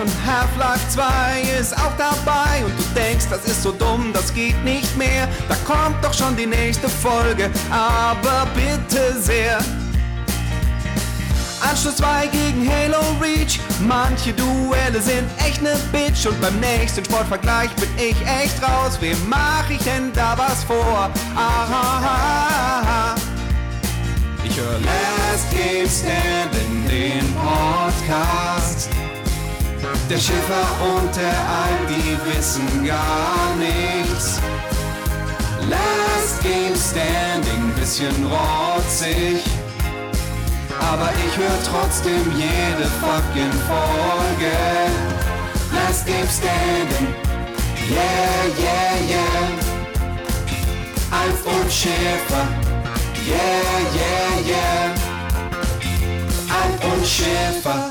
und Half-Life 2 ist auch dabei und du denkst, das ist so dumm, das geht nicht mehr. Da kommt doch schon die nächste Folge, aber bitte sehr. Anschluss 2 gegen Halo Reach, manche Duelle sind echt ne Bitch und beim nächsten Sportvergleich bin ich echt raus. Wem mach ich denn da was vor? Aha. Ich höre Last Game Standing, den Podcast. Der Schiffer und der Alp, die wissen gar nichts. Last Game Standing, bisschen rotzig. Aber ich höre trotzdem jede fucking Folge. Last Game Standing, yeah, yeah, yeah. Alf und Schäfer, yeah, yeah, yeah. Alf und Schäfer.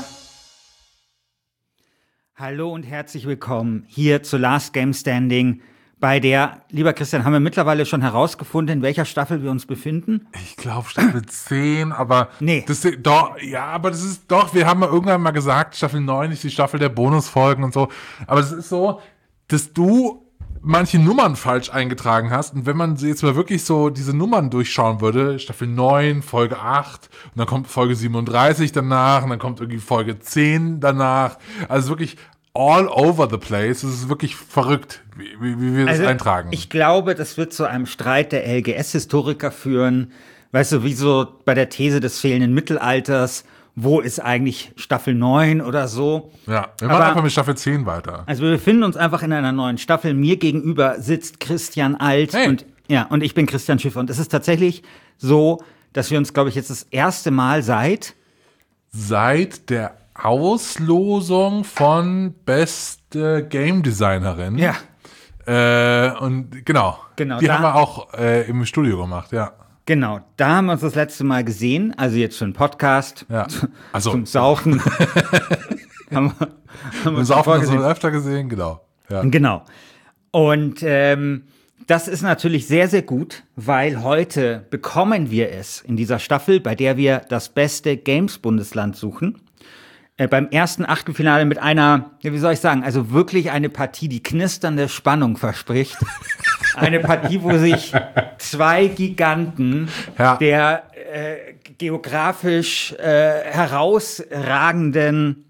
Hallo und herzlich willkommen hier zu Last Game Standing, bei der, lieber Christian, haben wir mittlerweile schon herausgefunden, in welcher Staffel wir uns befinden? Ich glaube Staffel 10, aber nee. Aber das ist doch, wir haben irgendwann mal gesagt, Staffel 9 ist die Staffel der Bonusfolgen und so. Aber es ist so, dass du manche Nummern falsch eingetragen hast. Und wenn man jetzt mal wirklich so diese Nummern durchschauen würde, Staffel 9, Folge 8, und dann kommt Folge 37 danach, und dann kommt irgendwie Folge 10 danach. Also wirklich all over the place. Es ist wirklich verrückt, wie wir das eintragen. Ich glaube, das wird zu einem Streit der LGS-Historiker führen. Weißt du, wie so bei der These des fehlenden Mittelalters. Wo ist eigentlich Staffel 9 oder so? Ja, wir machen einfach mit Staffel 10 weiter. Also wir befinden uns einfach in einer neuen Staffel. Mir gegenüber sitzt Christian Alt und ich bin Christian Schiffer. Und es ist tatsächlich so, dass wir uns, glaube ich, jetzt das erste Mal seit der Auslosung von beste Game Designerin. Ja. Und genau. Die haben wir auch im Studio gemacht, ja. Genau, da haben wir uns das letzte Mal gesehen, also jetzt für einen Podcast, zum Saufen. haben wir Saufen haben wir öfter gesehen, genau. Ja. Genau. Und das ist natürlich sehr, sehr gut, weil heute bekommen wir es in dieser Staffel, bei der wir das beste Games-Bundesland suchen. Beim ersten Achtelfinale mit einer, wie soll ich sagen, also wirklich eine Partie, die knisternde Spannung verspricht. Eine Partie, wo sich zwei Giganten der geografisch herausragenden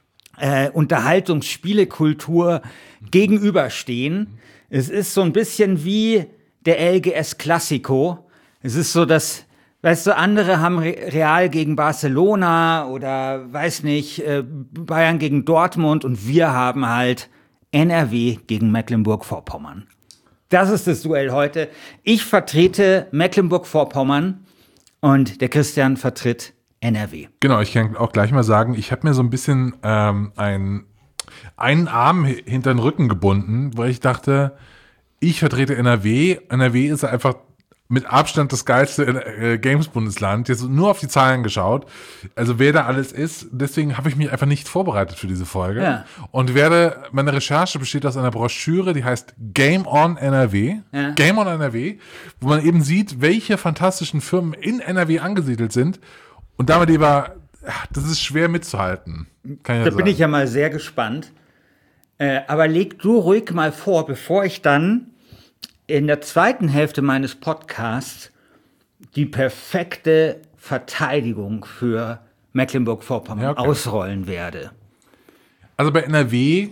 Unterhaltungsspielekultur gegenüberstehen. Es ist so ein bisschen wie der LGS Classico. Es ist so, dass, weißt du, andere haben Real gegen Barcelona oder, weiß nicht, Bayern gegen Dortmund und wir haben halt NRW gegen Mecklenburg-Vorpommern. Das ist das Duell heute. Ich vertrete Mecklenburg-Vorpommern und der Christian vertritt NRW. Genau, ich kann auch gleich mal sagen, ich habe mir so ein bisschen einen Arm hinter den Rücken gebunden, weil ich dachte, ich vertrete NRW. NRW ist einfach mit Abstand das geilste Games-Bundesland. Jetzt nur auf die Zahlen geschaut. Also wer da alles ist. Deswegen habe ich mich einfach nicht vorbereitet für diese Folge. Ja. Und meine Recherche besteht aus einer Broschüre, die heißt Game on NRW. Ja. Game on NRW. Wo man eben sieht, welche fantastischen Firmen in NRW angesiedelt sind. Und damit das ist schwer mitzuhalten. Kann ich da bin ich ja mal sehr gespannt. Aber leg du ruhig mal vor, bevor ich dann in der zweiten Hälfte meines Podcasts die perfekte Verteidigung für Mecklenburg-Vorpommern ausrollen werde. Also bei NRW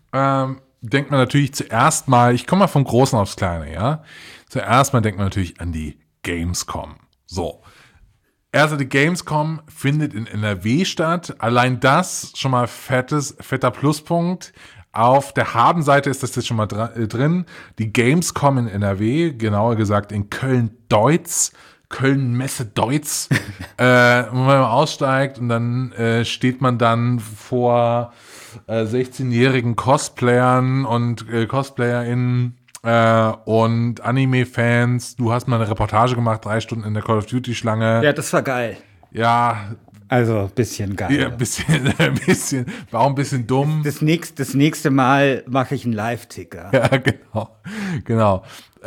denkt man natürlich zuerst mal, ich komme mal vom Großen aufs Kleine, ja. Zuerst mal denkt man natürlich an die Gamescom. So. Also die Gamescom findet in NRW statt. Allein das schon mal fetter Pluspunkt. Auf der Habenseite ist das jetzt schon mal drin. Die Gamescom in NRW, genauer gesagt in Köln-Deutz, Köln-Messe-Deutz, wo man aussteigt und dann steht man dann vor 16-jährigen Cosplayern und CosplayerInnen und Anime-Fans. Du hast mal eine Reportage gemacht, 3 Stunden in der Call of Duty-Schlange. Ja, das war geil. Ja. Also, ein bisschen geil. Ja, war auch ein bisschen dumm. Das nächste Mal mache ich einen Live-Ticker. Ja, genau.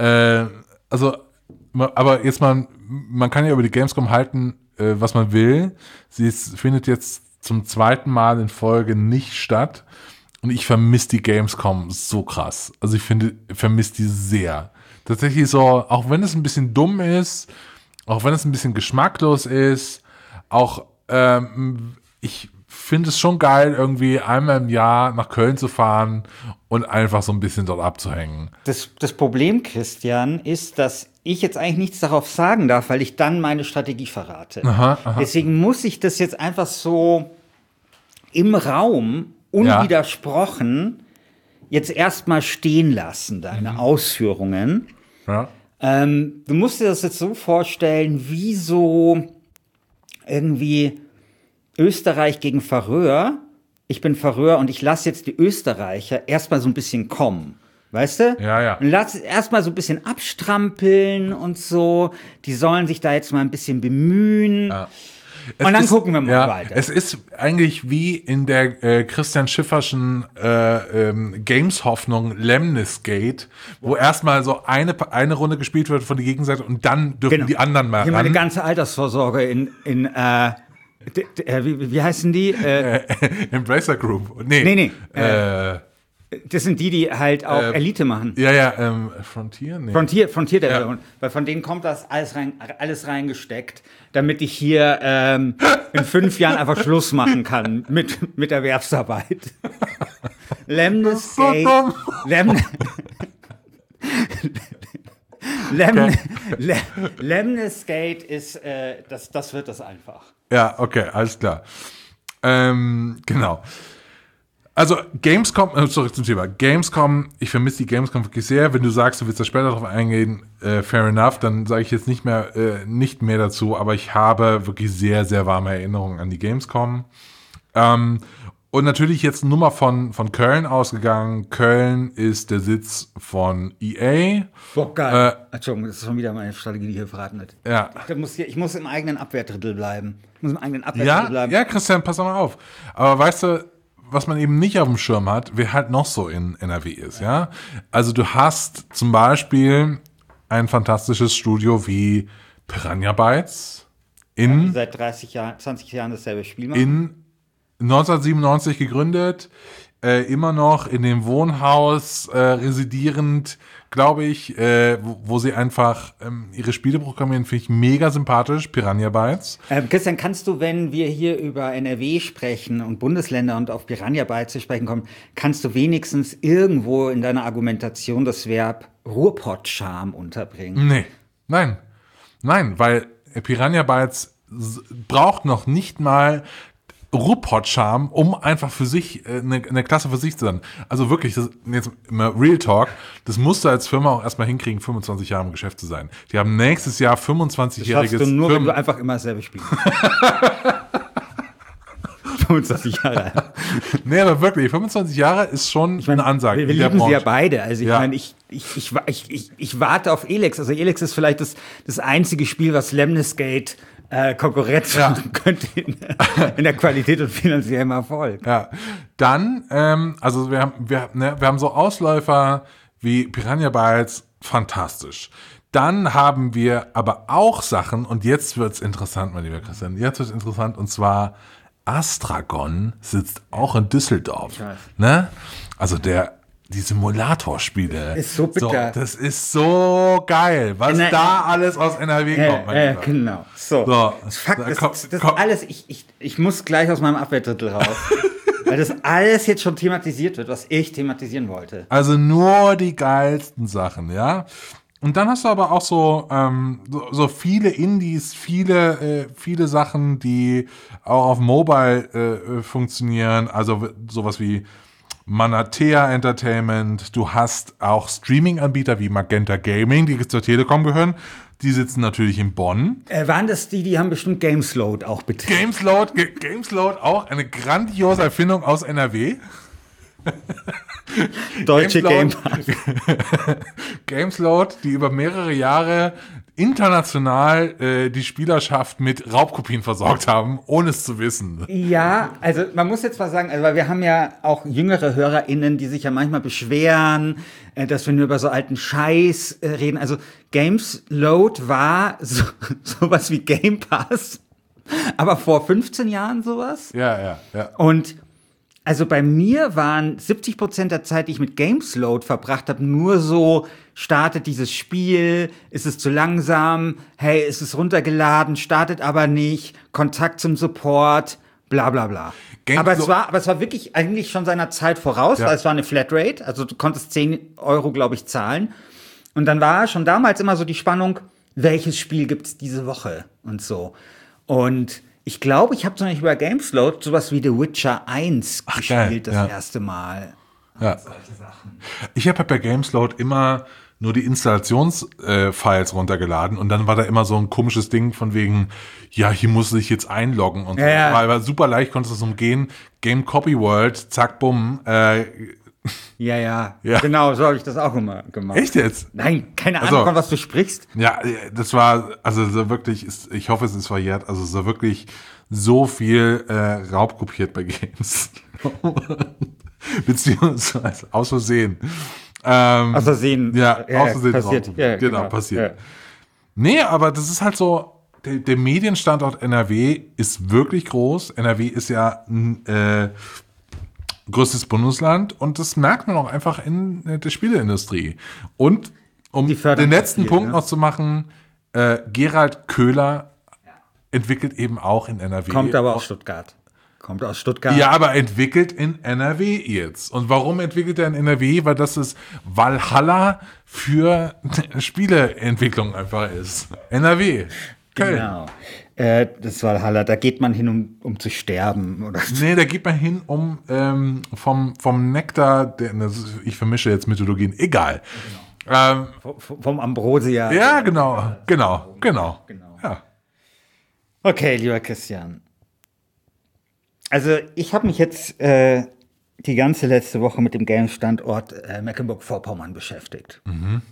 Also, aber jetzt man kann ja über die Gamescom halten, was man will. Sie findet jetzt zum zweiten Mal in Folge nicht statt. Und ich vermisse die Gamescom so krass. Also ich vermisse die sehr. Tatsächlich so, auch wenn es ein bisschen dumm ist, auch wenn es ein bisschen geschmacklos ist, auch ich finde es schon geil, irgendwie einmal im Jahr nach Köln zu fahren und einfach so ein bisschen dort abzuhängen. Das Problem, Christian, ist, dass ich jetzt eigentlich nichts darauf sagen darf, weil ich dann meine Strategie verrate. Aha. Deswegen muss ich das jetzt einfach so im Raum unwidersprochen jetzt erstmal stehen lassen, deine Ausführungen. Ja. Du musst dir das jetzt so vorstellen, wie so irgendwie Österreich gegen Färöer. Ich bin Färöer und ich lasse jetzt die Österreicher erstmal so ein bisschen kommen. Weißt du? Ja. Und lass erstmal so ein bisschen abstrampeln und so. Die sollen sich da jetzt mal ein bisschen bemühen. Ja. Und dann gucken wir mal weiter. Es ist eigentlich wie in der Christian Schifferschen Games-Hoffnung Lemnisgate, wo erstmal so eine Runde gespielt wird von der Gegenseite und dann dürfen die anderen mal Hier ran. meine ganze Altersvorsorge in wie heißen die? Embracer Group. Nee. Das sind die halt auch Elite machen. Frontier? Nee. Frontier der weil von denen kommt das alles reingesteckt, damit ich hier in 5 Jahren einfach Schluss machen kann mit Erwerbsarbeit. Lemnisgate. Lemnisgate ist, das wird das einfach. Ja, okay, alles klar. Genau. Also Gamescom, zurück zum Thema. Gamescom, ich vermisse die Gamescom wirklich sehr. Wenn du sagst, du willst da später drauf eingehen, fair enough, dann sage ich jetzt nicht mehr dazu, aber ich habe wirklich sehr, sehr warme Erinnerungen an die Gamescom. Und natürlich jetzt Nummer von Köln ausgegangen. Köln ist der Sitz von EA. Boah, geil. Entschuldigung, das ist schon wieder meine Strategie, die hier verraten wird. Ja. Ich muss im eigenen Abwehrdrittel bleiben. Ja, Christian, pass doch mal auf. Aber weißt du, was man eben nicht auf dem Schirm hat, wer halt noch so in NRW ist, ja? Also du hast zum Beispiel ein fantastisches Studio wie Piranha Bytes seit 20 Jahren dasselbe Spiel machen. 1997 gegründet, immer noch in dem Wohnhaus residierend, glaube ich, wo sie einfach ihre Spiele programmieren, finde ich mega sympathisch, Piranha Bytes. Christian, kannst du, wenn wir hier über NRW sprechen und Bundesländer und auf Piranha Bytes zu sprechen kommen, kannst du wenigstens irgendwo in deiner Argumentation das Verb Ruhrpott-Charme unterbringen? Nein, weil Piranha Bytes braucht noch nicht mal Ruhrpott-Charme, um einfach für sich eine Klasse für sich zu sein. Also wirklich, das, jetzt immer Real Talk, das musst du als Firma auch erstmal hinkriegen, 25 Jahre im Geschäft zu sein. Die haben nächstes Jahr 25-jähriges... Das schaffst du nur, wenn du einfach immer dasselbe spielst. 25 Jahre. Nee, aber wirklich, 25 Jahre ist schon eine Ansage. Wir lieben sie ja beide. Also ich meine, ich warte auf Elex. Also Elex ist vielleicht das einzige Spiel, was Lemnisgate Konkurrenz machen könnte in der Qualität und finanziellem Erfolg. Ja, dann, also wir haben so Ausläufer wie Piranha Bytes, fantastisch. Dann haben wir aber auch Sachen, und jetzt wird's interessant, mein lieber Christian, und zwar Astragon sitzt auch in Düsseldorf. Ne? Also die Simulatorspiele. Ist so bitter. Das ist so geil, was da alles aus NRW kommt. Mein Lieber. Genau. So. Das ist alles, ich muss gleich aus meinem Abwehrdrittel raus. Weil das alles jetzt schon thematisiert wird, was ich thematisieren wollte. Also nur die geilsten Sachen, ja. Und dann hast du aber auch so viele Indies, viele Sachen, die auch auf Mobile funktionieren. Also sowas wie Manatea Entertainment. Du hast auch Streaming-Anbieter wie Magenta Gaming, die zur Telekom gehören. Die sitzen natürlich in Bonn. Waren das die haben bestimmt Gamesload auch betrieben? Gamesload auch eine grandiose Erfindung aus NRW. Deutsche Game Pass. Gamesload, die über mehrere Jahre international die Spielerschaft mit Raubkopien versorgt haben, ohne es zu wissen. Ja, also man muss jetzt mal sagen, also weil wir haben ja auch jüngere HörerInnen, die sich ja manchmal beschweren, dass wir nur über so alten Scheiß reden. Also Gamesload war sowas wie Game Pass, aber vor 15 Jahren sowas. Ja. Und Also bei mir waren 70% der Zeit, die ich mit Gamesload verbracht habe, nur so, startet dieses Spiel, ist es zu langsam, hey, ist es runtergeladen, startet aber nicht, Kontakt zum Support, bla bla bla. Aber es war wirklich eigentlich schon seiner Zeit voraus, weil es war eine Flatrate, also du konntest 10 Euro, glaube ich, zahlen. Und dann war schon damals immer so die Spannung, welches Spiel gibt's diese Woche und so. Und ich glaube, ich habe zum Beispiel bei Gamesload sowas wie The Witcher 1 gespielt, das erste Mal. Ja. Ich habe bei Gamesload immer nur die Installationsfiles runtergeladen und dann war da immer so ein komisches Ding von wegen, ja, hier muss ich jetzt einloggen und so. Weil war super leicht, konntest du es umgehen. Game Copy World, zack, bumm. Ja, genau, so habe ich das auch immer gemacht. Echt jetzt? Nein, keine Ahnung, von was du sprichst. Ja, das war, also so wirklich, ich hoffe, es ist verjährt, also so wirklich so viel raubkopiert bei Games. Beziehungsweise aus Versehen. Aus Versehen. Ja, aus Versehen. Passiert. Ja, genau, passiert. Ja. Nee, aber das ist halt so, der Medienstandort NRW ist wirklich groß. NRW ist ja größtes Bundesland und das merkt man auch einfach in der Spieleindustrie. Und um den letzten Punkt noch zu machen, Gerald Köhler entwickelt eben auch in NRW. Kommt aber aus Stuttgart. Ja, aber entwickelt in NRW jetzt. Und warum entwickelt er in NRW? Weil das ist Valhalla für Spieleentwicklung einfach ist. NRW. Köln. Genau. Das war Valhalla. Da geht man hin, um zu sterben. Oder? Nee, da geht man hin, um vom Nektar, ich vermische jetzt Mythologien, egal. Vom Ambrosia. Ja, genau. Ja. Okay, lieber Christian. Also ich habe mich jetzt die ganze letzte Woche mit dem Game-Standort Mecklenburg-Vorpommern beschäftigt. Mhm.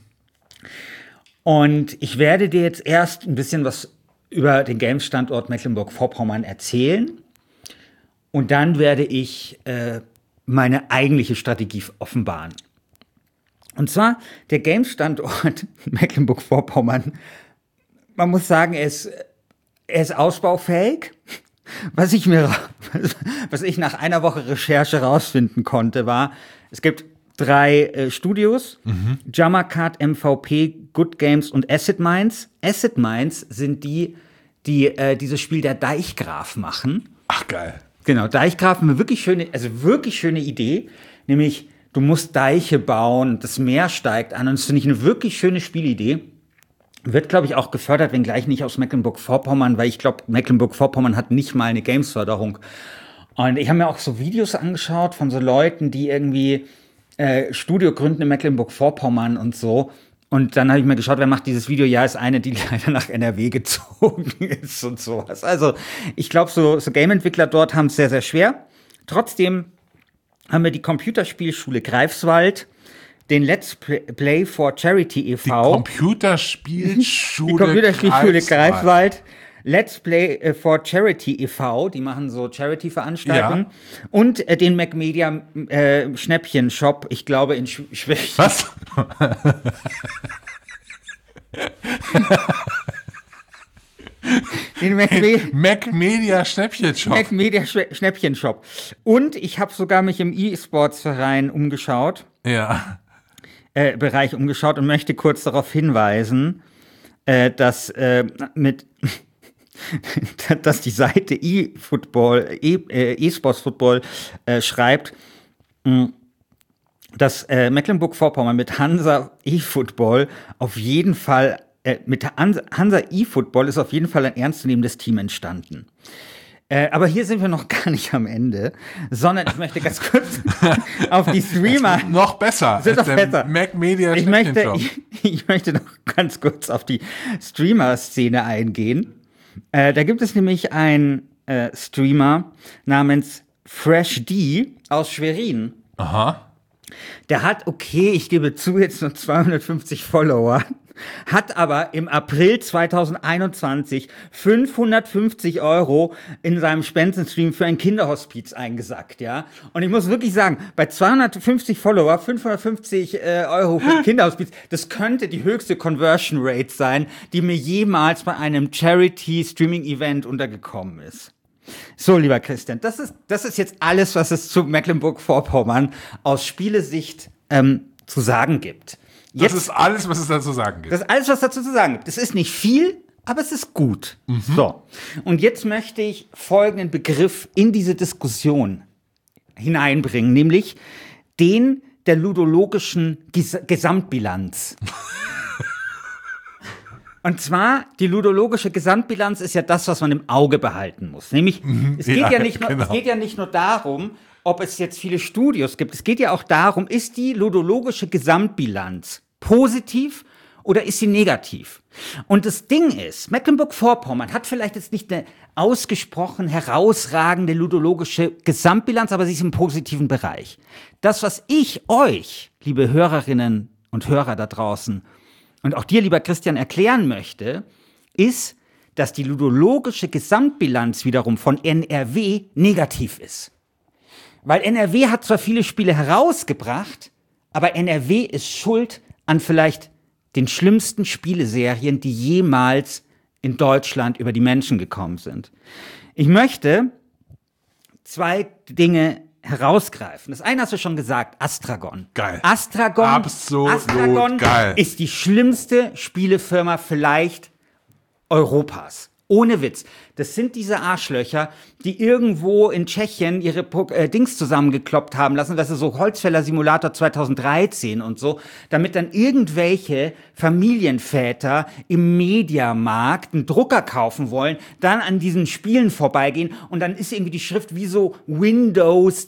Und ich werde dir jetzt erst ein bisschen was über den Game-Standort Mecklenburg-Vorpommern erzählen. Und dann werde ich meine eigentliche Strategie offenbaren. Und zwar der Game-Standort Mecklenburg-Vorpommern, man muss sagen, er ist ausbaufähig. Was ich nach einer Woche Recherche rausfinden konnte, war, es gibt 3 Studios, Jammercard, MVP, Good Games und Acid Mines. Acid Mines sind die dieses Spiel der Deichgraf machen. Ach, geil. Genau, Deichgraf, eine wirklich schöne Idee, nämlich du musst Deiche bauen, das Meer steigt an und das finde ich eine wirklich schöne Spielidee. Wird, glaube ich, auch gefördert, wenngleich nicht aus Mecklenburg-Vorpommern, weil ich glaube, Mecklenburg-Vorpommern hat nicht mal eine Games-Förderung. Und ich habe mir auch so Videos angeschaut von so Leuten, die irgendwie Studio gründen in Mecklenburg-Vorpommern und so. Und dann habe ich mir geschaut, wer macht dieses Video? Ja, ist eine, die leider nach NRW gezogen ist und sowas. Also ich glaube, so Game-Entwickler dort haben es sehr, sehr schwer. Trotzdem haben wir die Computerspielschule Greifswald, den Let's Play for Charity e.V. Die Computerspielschule Greifswald. Let's Play for Charity e.V., die machen so Charity-Veranstaltungen. Ja. Und den MacMedia Schnäppchen-Shop, ich glaube in Schwächen. Was? Den MacMedia Schnäppchen-Shop. MacMedia Schnäppchen-Shop. Und ich habe sogar mich im E-Sports-Verein umgeschaut. Ja. Bereich umgeschaut und möchte kurz darauf hinweisen, dass dass die Seite eSports Football schreibt, dass Mecklenburg-Vorpommern mit Hansa eFootball auf jeden Fall mit Hansa eFootball ist auf jeden Fall ein ernstzunehmendes Team entstanden. Aber hier sind wir noch gar nicht am Ende, sondern ich möchte ganz kurz auf die Streamer. Noch besser als der MacMedia Schnäppchen-Shop. Ich möchte noch ganz kurz auf die Streamer-Szene eingehen. Da gibt es nämlich einen Streamer namens Fresh D aus Schwerin. Aha. Der hat, okay, ich gebe zu, jetzt nur 250 Follower, hat aber im April 2021 550 € in seinem Spendenstream für ein Kinderhospiz eingesackt, ja. Und ich muss wirklich sagen, bei 250 Follower, 550 € für ein Kinderhospiz, das könnte die höchste Conversion Rate sein, die mir jemals bei einem Charity-Streaming-Event untergekommen ist. So, lieber Christian, das ist jetzt alles, was es zu Mecklenburg-Vorpommern aus Spielesicht zu sagen gibt. Das ist alles, was es dazu zu sagen gibt. Das ist alles, was dazu zu sagen gibt. Es ist nicht viel, aber es ist gut. So, und jetzt möchte ich folgenden Begriff in diese Diskussion hineinbringen, nämlich den der ludologischen Gesamtbilanz. Und zwar, die ludologische Gesamtbilanz ist ja das, was man im Auge behalten muss. Nämlich, es geht ja nicht nur darum, ob es jetzt viele Studios gibt. Es geht ja auch darum, ist die ludologische Gesamtbilanz positiv oder ist sie negativ? Und das Ding ist, Mecklenburg-Vorpommern hat vielleicht jetzt nicht eine ausgesprochen herausragende ludologische Gesamtbilanz, aber sie ist im positiven Bereich. Das, was ich euch, liebe Hörerinnen und Hörer da draußen, und auch dir, lieber Christian, erklären möchte, ist, dass die ludologische Gesamtbilanz wiederum von NRW negativ ist. Weil NRW hat zwar viele Spiele herausgebracht, aber NRW ist schuld an vielleicht den schlimmsten Spieleserien, die jemals in Deutschland über die Menschen gekommen sind. Ich möchte 2 Dinge herausgreifen. Das eine hast du schon gesagt, Astragon. Geil. Astragon geil. ist die schlimmste Spielefirma vielleicht Europas. Ohne Witz. Das sind diese Arschlöcher, die irgendwo in Tschechien ihre Dings zusammengekloppt haben lassen, das ist so Holzfäller Simulator 2013 und so, damit dann irgendwelche Familienväter im Mediamarkt einen Drucker kaufen wollen, dann an diesen Spielen vorbeigehen und dann ist irgendwie die Schrift wie so Windows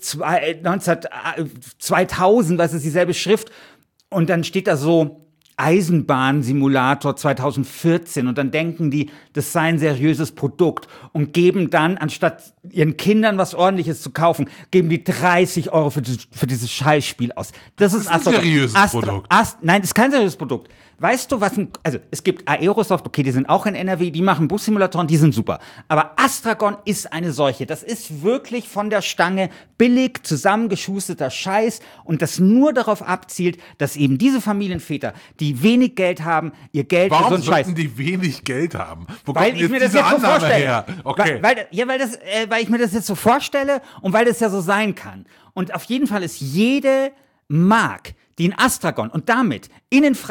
2000, was ist dieselbe Schrift und dann steht da so Eisenbahnsimulator 2014 und dann denken die, das sei ein seriöses Produkt und geben dann, anstatt ihren Kindern was Ordentliches zu kaufen, geben die 30 € für dieses Scheißspiel aus. Das ist ein seriöses Produkt. Nein, das ist kein seriöses Produkt. Weißt du, also es gibt Aerosoft, okay, die sind auch in NRW, die machen Bussimulatoren, die sind super. Aber Astragon ist eine solche. Das ist wirklich von der Stange billig zusammengeschusterter Scheiß und das nur darauf abzielt, dass eben diese Familienväter, die wenig Geld haben, ihr Geld für so einen Scheiß. Warum sollten die wenig Geld haben? Wo weil kommt ich mir jetzt das diese jetzt so Annahme vorstelle. her? Okay. Weil ich mir das jetzt so vorstelle und weil das ja so sein kann. Und auf jeden Fall ist jede Mark, die in Astragon und damit in das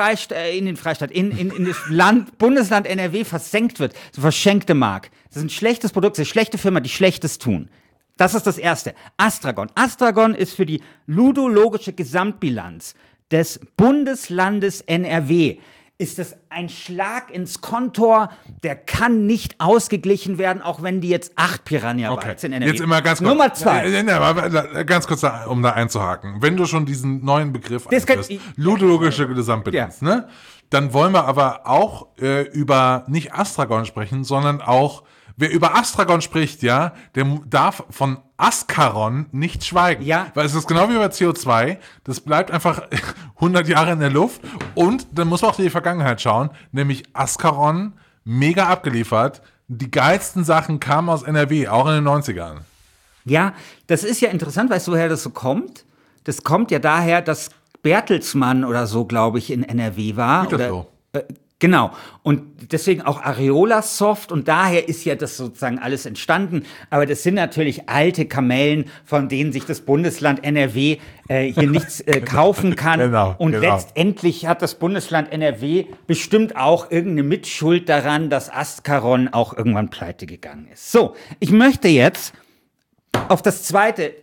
Bundesland NRW versenkt wird, so verschenkte Mark. Das ist ein schlechtes Produkt, das ist eine schlechte Firma, die Schlechtes tun. Das ist das Erste. Astragon. Astragon ist für die ludologische Gesamtbilanz des Bundeslandes NRW ist es ein Schlag ins Kontor, der kann nicht ausgeglichen werden, auch wenn die jetzt 8 Piranha Bytes in NRW. Jetzt immer ganz kurz. Nummer 2. Ganz kurz, um da einzuhaken. Wenn du schon diesen neuen Begriff einführst, ludologische Gesamtbilanz, ne? Dann wollen wir aber auch über nicht Astragon sprechen, sondern auch, wer über Astragon spricht, ja, der darf von Askaron nicht schweigen. Ja. Weil es ist genau wie bei CO2, das bleibt einfach 100 Jahre in der Luft und dann muss man auch in die Vergangenheit schauen, nämlich Askaron, mega abgeliefert, die geilsten Sachen kamen aus NRW, auch in den 90ern. Ja, das ist ja interessant, weißt du, woher das so kommt? Das kommt ja daher, dass Bertelsmann oder so, glaube ich, in NRW war. Gütersloh. Genau. Und deswegen auch Areola Soft und daher ist ja das sozusagen alles entstanden. Aber das sind natürlich alte Kamellen, von denen sich das Bundesland NRW hier nichts kaufen kann. Genau. Letztendlich hat das Bundesland NRW bestimmt auch irgendeine Mitschuld daran, dass Askaron auch irgendwann pleite gegangen ist. So, ich möchte jetzt auf das zweite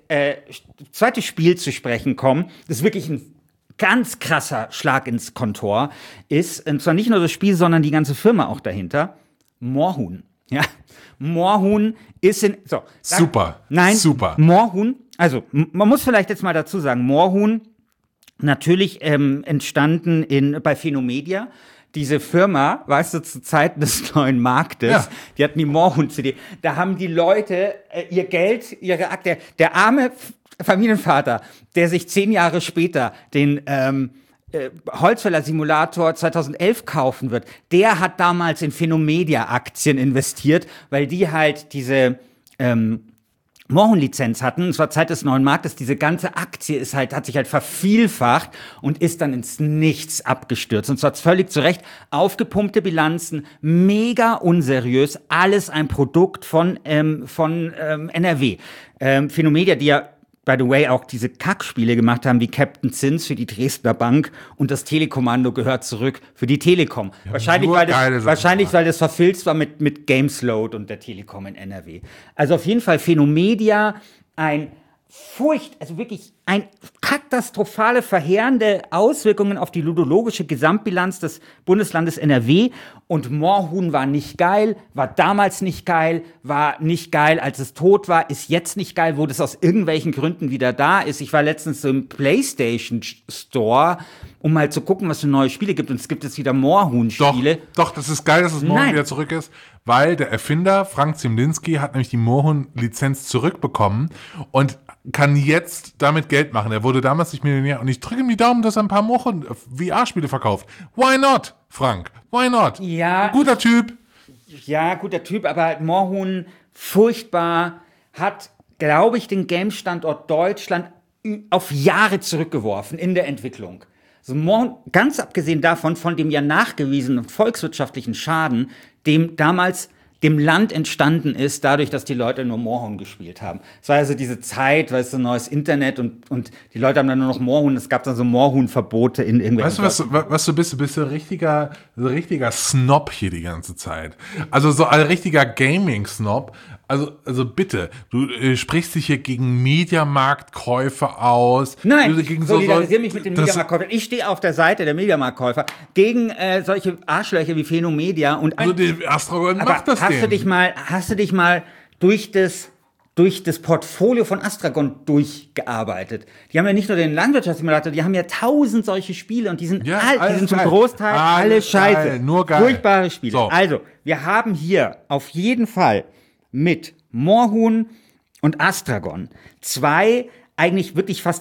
Spiel zu sprechen kommen. Das ist wirklich ein ganz krasser Schlag ins Kontor ist, und zwar nicht nur das Spiel, sondern die ganze Firma auch dahinter, Moorhuhn. Ja, Moorhuhn ist super. Moorhuhn, also man muss vielleicht jetzt mal dazu sagen, Moorhuhn natürlich entstanden bei Phenomedia. Diese Firma, weißt du, zu Zeiten des neuen Marktes, ja. Die hatten die Moorhuhn-CD, da haben die Leute ihr Geld, ihre Akte, der arme Familienvater, der sich 10 Jahre später den Holzfäller Simulator 2011 kaufen wird, der hat damals in Phenomedia-Aktien investiert, weil die halt diese Moorhuhn-Lizenz hatten, und zwar Zeit des neuen Marktes, diese ganze Aktie hat sich halt vervielfacht und ist dann ins Nichts abgestürzt. Und zwar völlig zu Recht, aufgepumpte Bilanzen, mega unseriös, alles ein Produkt von NRW. Phänomedia, die ja by the way auch diese Kackspiele gemacht haben, wie Captain Zins für die Dresdner Bank und das Telekommando gehört zurück für die Telekom. Ja, wahrscheinlich, weil das verfilzt war mit Gamesload und der Telekom in NRW. Also auf jeden Fall Phänomedia, also wirklich ein katastrophale, verheerende Auswirkungen auf die ludologische Gesamtbilanz des Bundeslandes NRW. Und Moorhuhn war nicht geil, war damals nicht geil, als es tot war, ist jetzt nicht geil, wo das aus irgendwelchen Gründen wieder da ist. Ich war letztens so im PlayStation Store, um mal zu gucken, was es für neue Spiele gibt. Und es gibt jetzt wieder Moorhuhn-Spiele. Doch, das ist geil, dass es Moorhuhn wieder zurück ist, weil der Erfinder, Frank Zemlinski, hat nämlich die Moorhuhn-Lizenz zurückbekommen und kann jetzt damit Geld machen. Er wurde damals nicht Millionär und ich drücke ihm die Daumen, dass er ein paar Moorhuhn-VR-Spiele verkauft. Why not, Frank? Why not? Ja. Guter Typ. Ja, guter Typ, aber Moorhuhn, furchtbar, hat, glaube ich, den Game-Standort Deutschland auf Jahre zurückgeworfen in der Entwicklung. Also Moorhuhn, ganz abgesehen davon, von dem ja nachgewiesenen volkswirtschaftlichen Schaden, dem damals dem Land entstanden ist, dadurch, dass die Leute nur Moorhuhn gespielt haben. Es war also diese Zeit, weißt du, neues Internet und die Leute haben dann nur noch Moorhuhn, es gab dann so Moorhuhn-Verbote in irgendwelchen... Weißt du, was du bist? Du bist so ein richtiger Snob hier die ganze Zeit. Also so ein richtiger Gaming-Snob. Also bitte, du sprichst dich hier gegen Mediamarktkäufer aus. Nein, ich solidarisiere mich mit den Mediamarktkäufern. Ich stehe auf der Seite der Mediamarktkäufer gegen solche Arschlöcher wie Phänomedia. Und also die Astragon macht das Hast du dich mal durch das Portfolio von Astragon durchgearbeitet? Die haben ja nicht nur den Landwirtschaftssimulator, die haben ja 1000 solche Spiele und die sind zum Großteil alle scheiße. Nur geil. Furchtbare Spiele. So. Also, wir haben hier auf jeden Fall mit Moorhuhn und Astragon 2 eigentlich wirklich fast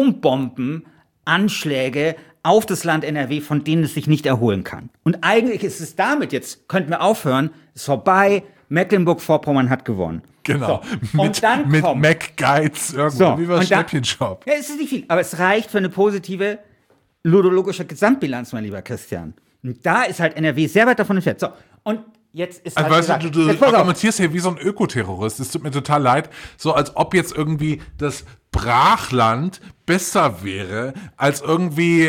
Atombombenanschläge auf das Land NRW, von denen es sich nicht erholen kann. Und eigentlich ist es damit, jetzt könnten wir aufhören, ist vorbei, Mecklenburg-Vorpommern hat gewonnen. Genau, so. Und dann mit MacGuides irgendwo, wie war Schnäppchenshop. Ja, es ist nicht viel, aber es reicht für eine positive ludologische Gesamtbilanz, mein lieber Christian. Und da ist halt NRW sehr weit davon entfernt. So, und jetzt ist halt weißt du argumentierst hier wie so ein Ökoterrorist. Es tut mir total leid. So als ob jetzt irgendwie das Brachland besser wäre als irgendwie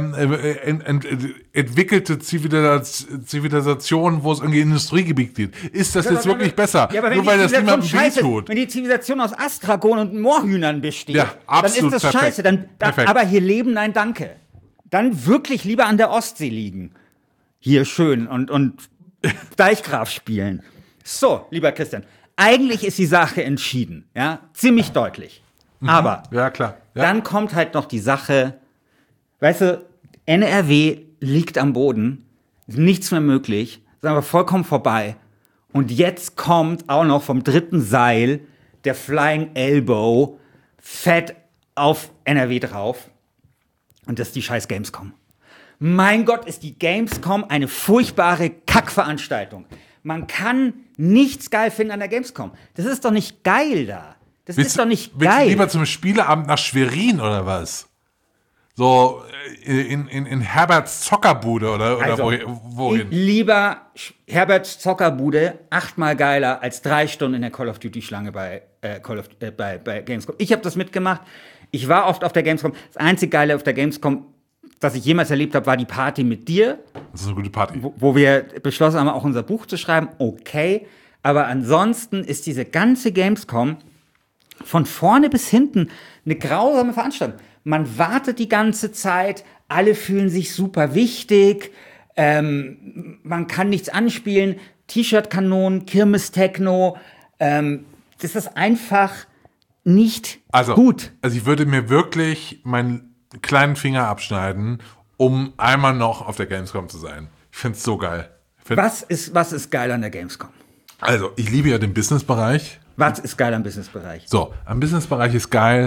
entwickelte Zivilisationen, wo es irgendwie Industriegebiet gibt. Ist das jetzt wirklich besser? Ja, nur weil das niemandem wehtut. Wenn die Zivilisation aus Astragon und Moorhühnern besteht, ja, absolut, dann ist das scheiße. Aber hier leben, nein, danke. Dann wirklich lieber an der Ostsee liegen. Hier schön und Deichgraf spielen. So, lieber Christian, eigentlich ist die Sache entschieden, ja, ziemlich deutlich. Aber ja, klar. Ja. Dann kommt halt noch die Sache, weißt du, NRW liegt am Boden, ist nichts mehr möglich, ist aber vollkommen vorbei. Und jetzt kommt auch noch vom dritten Seil der Flying Elbow fett auf NRW drauf. Und das ist die scheiß Gamescom. Mein Gott, ist die Gamescom eine furchtbare Kackveranstaltung. Man kann nichts geil finden an der Gamescom. Das ist doch nicht geil da. Ist doch nicht geil. Willst du lieber zum Spieleabend nach Schwerin oder was? So in Herberts Zockerbude oder wohin? Lieber Herberts Zockerbude, 8-mal geiler als 3 Stunden in der Call of Duty Schlange bei Gamescom. Ich habe das mitgemacht. Ich war oft auf der Gamescom. Das einzige Geile auf der Gamescom, was ich jemals erlebt habe, war die Party mit dir. Das ist eine gute Party. Wo wir beschlossen haben, auch unser Buch zu schreiben. Okay. Aber ansonsten ist diese ganze Gamescom von vorne bis hinten eine grausame Veranstaltung. Man wartet die ganze Zeit, alle fühlen sich super wichtig, man kann nichts anspielen, T-Shirt-Kanonen, Kirmes-Techno, das ist einfach nicht gut. Also ich würde mir wirklich meinen kleinen Finger abschneiden, um einmal noch auf der Gamescom zu sein. Ich finde es so geil. Was ist geil an der Gamescom? Also, ich liebe ja den Businessbereich. Was ist geil am Businessbereich? So, am Businessbereich ist geil,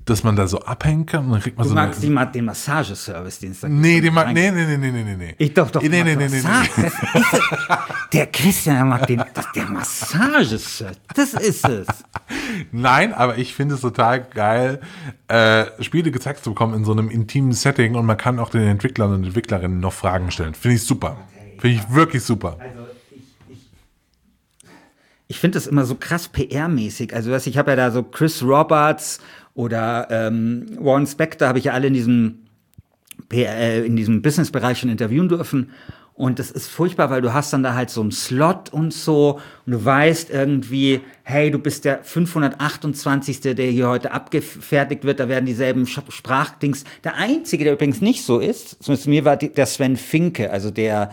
dass man da so abhängen kann und dann kriegt man Du so magst den Massageservice, den es da Nee, gibt. nee. Ich doch. Nee. Der Christian, der mag der Massageservice. Das ist es. Nein, aber ich finde es total geil, Spiele gezeigt zu bekommen in so einem intimen Setting und man kann auch den Entwicklern und Entwicklerinnen noch Fragen stellen. Finde ich super. Finde ich wirklich super. Also ich finde das immer so krass PR-mäßig. Also ich habe ja da so Chris Roberts oder Warren Spector habe ich ja alle in diesem Business-Bereich schon interviewen dürfen. Und das ist furchtbar, weil du hast dann da halt so einen Slot und so und du weißt irgendwie, hey, du bist der 528. der hier heute abgefertigt wird, da werden dieselben Sprachdings. Der Einzige, der übrigens nicht so ist, zumindest mir war der Sven Finke, also der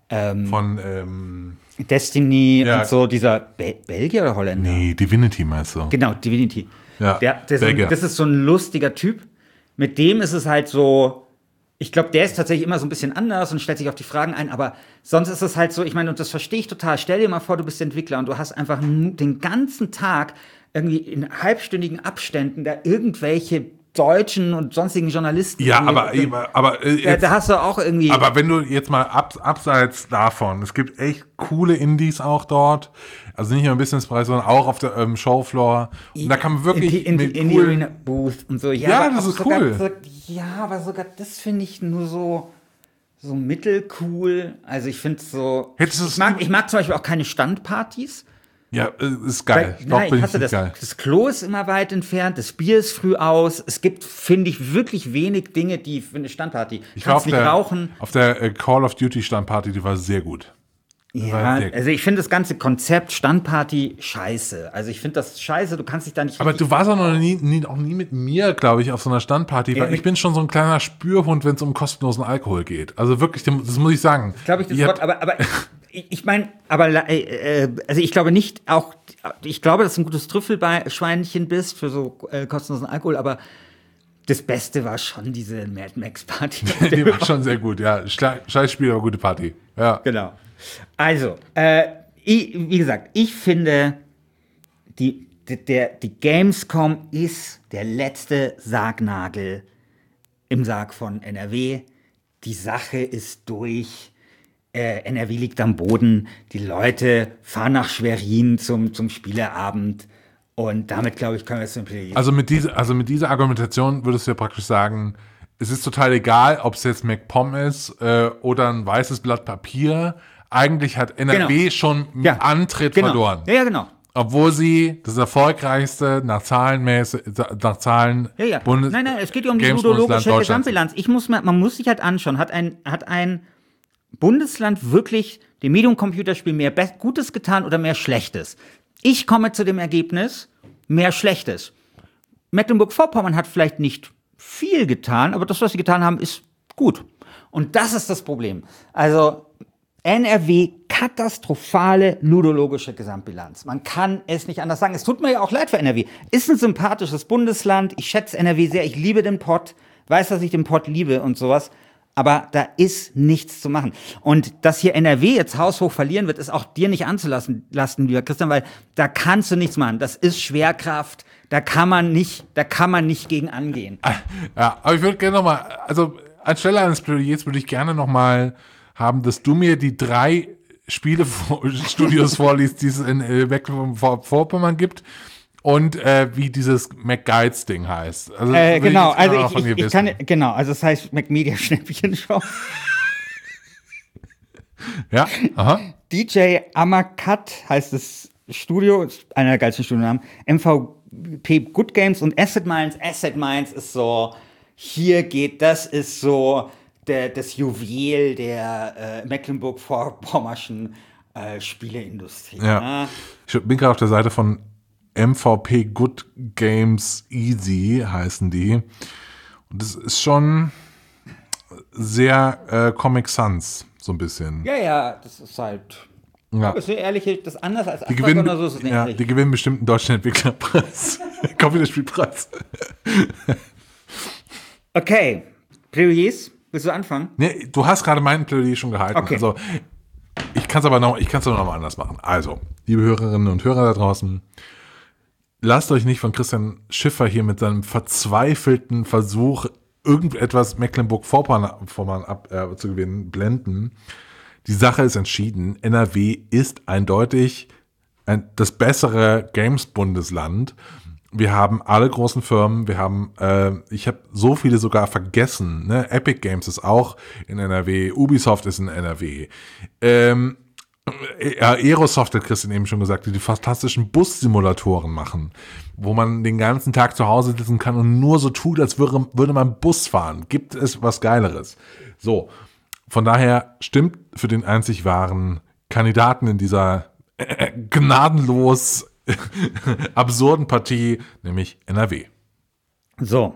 von Destiny und so, dieser Belgier oder Holländer? Nee, Divinity meinst du? Genau, Divinity. Ja, Das ist so ein lustiger Typ. Mit dem ist es halt so, ich glaube, der ist tatsächlich immer so ein bisschen anders und stellt sich auf die Fragen ein, aber sonst ist es halt so, ich meine, und das verstehe ich total. Stell dir mal vor, du bist Entwickler und du hast einfach den ganzen Tag irgendwie in halbstündigen Abständen da irgendwelche deutschen und sonstigen Journalisten. Ja, aber da hast du auch irgendwie. Aber wenn du jetzt mal abseits davon, es gibt echt coole Indies auch dort, also nicht nur im Businessbereich, sondern auch auf der Showfloor. Und da kann man wirklich in die Arena Booth und so. Ja, das ist cool. Aber sogar das finde ich nur so mittelcool. Also ich finde es so. Ich mag zum Beispiel auch keine Standpartys. Ja, ist geil. Ich hasse das. Geil. Das Klo ist immer weit entfernt, das Bier ist früh aus. Es gibt, finde ich, wirklich wenig Dinge, die für eine Standparty. Ich war rauchen. Auf der Call of Duty Standparty, die war sehr gut. Ja, also ich finde das ganze Konzept Standparty scheiße. Also ich finde das scheiße, du kannst dich da nicht. Aber du warst auch noch nie mit mir, glaube ich, auf so einer Standparty, weil ich bin schon so ein kleiner Spürhund, wenn es um kostenlosen Alkohol geht. Also wirklich, das muss ich sagen. Glaube ich, das Wort, aber ich meine, also ich glaube nicht, ich glaube, dass du ein gutes Trüffelschweinchen bist für so kostenlosen Alkohol, aber das Beste war schon diese Mad Max Party. Die war schon sehr gut, ja. Scheiß Spiel, aber gute Party. Ja. Genau. Also, wie gesagt, ich finde, die Gamescom ist der letzte Sargnagel im Sarg von NRW. Die Sache ist durch. NRW liegt am Boden. Die Leute fahren nach Schwerin zum Spieleabend. Und damit, glaube ich, können wir es simplifizieren. Also mit dieser Argumentation würdest du ja praktisch sagen, es ist total egal, ob es jetzt MacPom ist oder ein weißes Blatt Papier. Eigentlich hat NRW schon Antritt verloren. Ja, genau. Obwohl sie das erfolgreichste nach Zahlen Nein, es geht ja um die ludologische Gesamtbilanz. Man muss sich halt anschauen, hat ein Bundesland wirklich dem Medium-Computerspiel mehr Gutes getan oder mehr Schlechtes? Ich komme zu dem Ergebnis, mehr Schlechtes. Mecklenburg-Vorpommern hat vielleicht nicht viel getan, aber das, was sie getan haben, ist gut. Und das ist das Problem. Also NRW, katastrophale ludologische Gesamtbilanz. Man kann es nicht anders sagen. Es tut mir ja auch leid für NRW. Ist ein sympathisches Bundesland. Ich schätze NRW sehr. Ich liebe den Pott. Weiß, dass ich den Pott liebe und sowas. Aber da ist nichts zu machen. Und dass hier NRW jetzt haushoch verlieren wird, ist auch dir nicht anzulassen, lieber Christian, weil da kannst du nichts machen. Das ist Schwerkraft. Da kann man nicht gegen angehen. Ja, aber ich würde gerne nochmal, also anstelle eines Plädoyers würde ich gerne nochmal haben, dass du mir die 3 Spielestudios vorliest, die es in Mecklenburg-Vorpommern gibt. Und wie dieses MacGuides-Ding heißt. Also, genau, also ich kann, also es heißt MacMedia-Schnäppchen-Show. Ja, aha. DJ Amakat heißt das Studio, ist einer der geilsten Studionamen. MVP Good Games und Asset Mines. Asset Mines ist so, das ist so das Juwel der Mecklenburg-Vorpommerschen Spieleindustrie. Ja. Ich bin gerade auf der Seite von MVP Good Games Easy heißen die. Und das ist schon sehr Comic Sans, so ein bisschen. Ja, das ist halt. Ja. Das ist ehrlich, das ist anders als die gewinnen, oder so ist es nicht. Ja, die gewinnen bestimmt einen deutschen Entwicklerpreis. Computerspielpreis. Okay. Plädoyers, willst du anfangen? Nee, du hast gerade meinen Plädoyer schon gehalten. Okay. Also, ich kann es aber noch mal anders machen. Also, liebe Hörerinnen und Hörer da draußen, lasst euch nicht von Christian Schiffer hier mit seinem verzweifelten Versuch, irgendetwas Mecklenburg-Vorpommern zu gewinnen, blenden. Die Sache ist entschieden. NRW ist eindeutig das bessere Games-Bundesland. Wir haben alle großen Firmen, ich habe so viele sogar vergessen, ne? Epic Games ist auch in NRW, Ubisoft ist in NRW, Aerosoft hat Christian eben schon gesagt, die fantastischen Bussimulatoren machen, wo man den ganzen Tag zu Hause sitzen kann und nur so tut, als würde man Bus fahren. Gibt es was Geileres? So, von daher stimmt für den einzig wahren Kandidaten in dieser gnadenlos absurden Partie, nämlich NRW. So.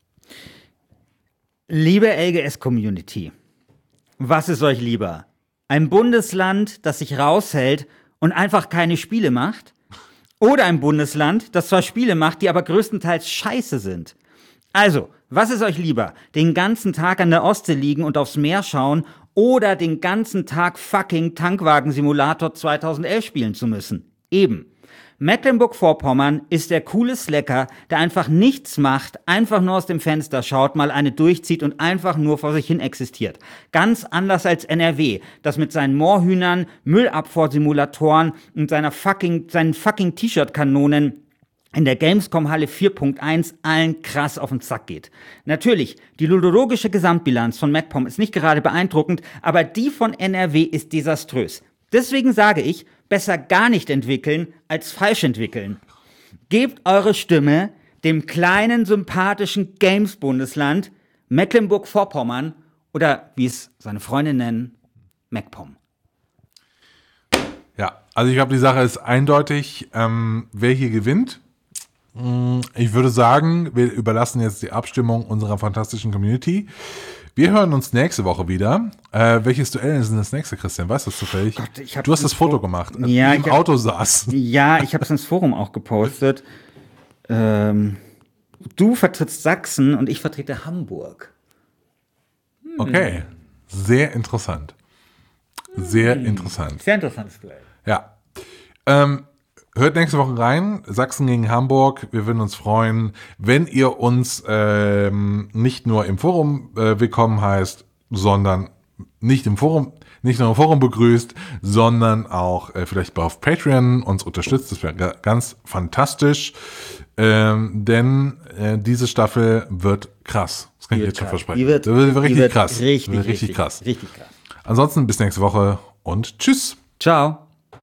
Liebe LGS-Community, was ist euch lieber? Ein Bundesland, das sich raushält und einfach keine Spiele macht? Oder ein Bundesland, das zwar Spiele macht, die aber größtenteils scheiße sind? Also, was ist euch lieber? Den ganzen Tag an der Ostsee liegen und aufs Meer schauen oder den ganzen Tag fucking Tankwagen-Simulator 2011 spielen zu müssen? Eben. Mecklenburg-Vorpommern ist der coole Slacker, der einfach nichts macht, einfach nur aus dem Fenster schaut, mal eine durchzieht und einfach nur vor sich hin existiert. Ganz anders als NRW, das mit seinen Moorhühnern, Müllabfuhrsimulatoren und seinen fucking T-Shirt-Kanonen in der Gamescom-Halle 4.1 allen krass auf den Sack geht. Natürlich, die ludologische Gesamtbilanz von MacPom ist nicht gerade beeindruckend, aber die von NRW ist desaströs. Deswegen sage ich, besser gar nicht entwickeln, als falsch entwickeln. Gebt eure Stimme dem kleinen, sympathischen Games-Bundesland Mecklenburg-Vorpommern oder, wie es seine Freunde nennen, MacPom. Ja, also ich glaube, die Sache ist eindeutig, wer hier gewinnt. Ich würde sagen, wir überlassen jetzt die Abstimmung unserer fantastischen Community. Wir hören uns nächste Woche wieder. Welches Duell ist denn das nächste, Christian? Weißt du das zufällig? Du hast das Foto gemacht, als ja, du im Auto saß. Ja, ich habe es ins Forum auch gepostet. Du vertrittst Sachsen und ich vertrete Hamburg. Okay, sehr interessant. Sehr interessant. Sehr interessantes Duell. Ja. Hört nächste Woche rein. Sachsen gegen Hamburg. Wir würden uns freuen, wenn ihr uns nicht nur im Forum willkommen heißt, sondern nicht nur im Forum begrüßt, sondern auch vielleicht auf Patreon uns unterstützt. Das wäre ganz fantastisch. Denn diese Staffel wird krass. Das kann ich jetzt schon versprechen. Die wird richtig krass. Richtig krass. Ansonsten bis nächste Woche und tschüss. Ciao.